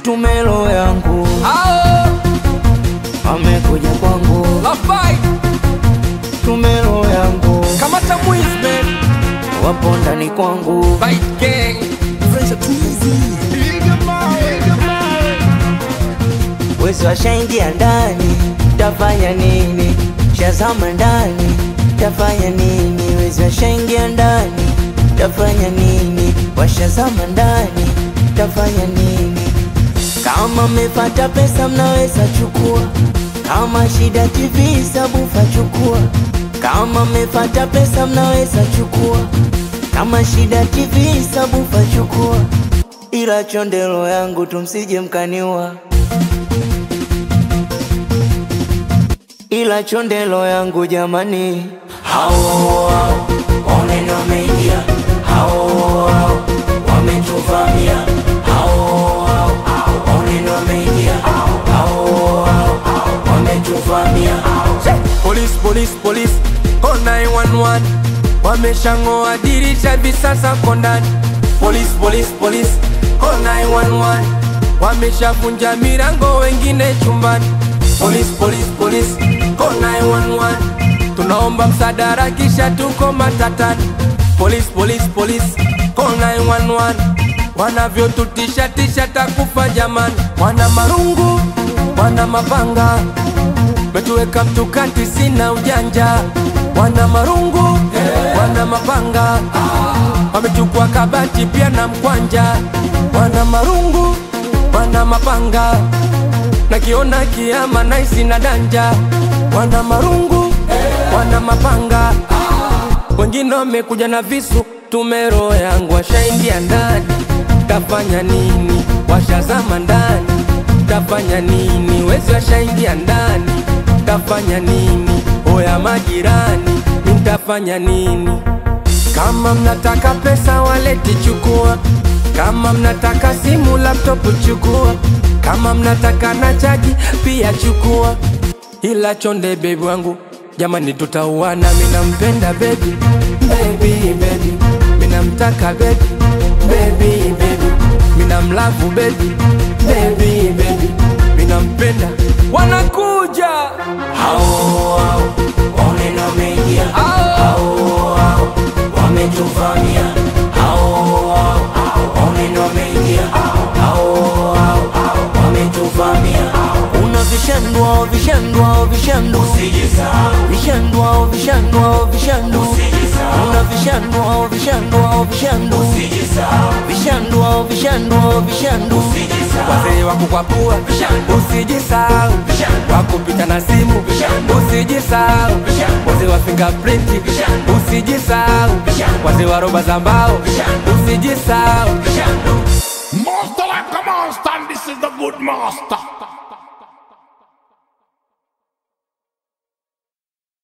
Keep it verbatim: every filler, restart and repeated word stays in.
tumelo yangu Ao amekuja kwangu La fight tumelo yangu Kamata Mwisman wapo ndani kwangu Fight gang Fresh Twizy wezi washaingia ndani tafanya nini shazama ndani tafanya nini wezi washaingia ndani tafanya nini washazama ndani tafanya nini kama mmepata pesa mnaweza chukua kama shida tv sabufa chukua kama mmepata pesa mnaweza chukua kama shida tv sabufa chukua ila chondelo yangu tumsije mkaniwa ila chondelo yangu jamani hao hao oneno wameingia hao hao wametuvamia hao hao oneno wameingia hao hao wametuvamia Police, police, police Call nine one one Wameshangoa dirisha visasa kondani Police, police, police Call nine one one Wameshavunja milango wengine chumbani Police, police, police Call nine one one Tunaomba msadara kisha tuko matatani Police, police, police Call nine one one Wanavyo tutisha tisha takufa jamani Wana marungu, wana mapanga Metuweka mtukati sina ujanja Wana marungu, wana mapanga Wamechukua kabati pia na mkwanja Wana marungu, wana mapanga Nakiona kiama naisi na danja Wana marungu, wana mapanga Wengine wamekuja na visu Tumero yangu washaingia ndani Tafanya nini, washazama ndani Tafanya nini, wezi washaingia ndani Tafanya nini, oya majirani Mtafanya nini Kama mnataka pesa waleti chukua Kama mnataka simu laptop chukua Kama mnataka na chaji pia chukua Ila chonde baby wangu Jamani tutauana mina mpenda baby Baby baby Mina mtaka baby Baby baby Mina mlavu baby Baby baby Mina mpenda Wanakuja hao hao oneno wameingia hao hao wametuvamia hao hao oneno wameingia hao hao wametuvamia una vishandwa vishandwa vishandu vishandwa vishandwa vishandu una vishandwa vishandwa vishandu vishandwa vishandwa vishandu Wazee wakukwapua usijisahau Wakupita na simu usijisahau Wazee wa fingerprint usijisahau Wazee wa roba za mbao usijisahau Master like a monster, and this is the good master.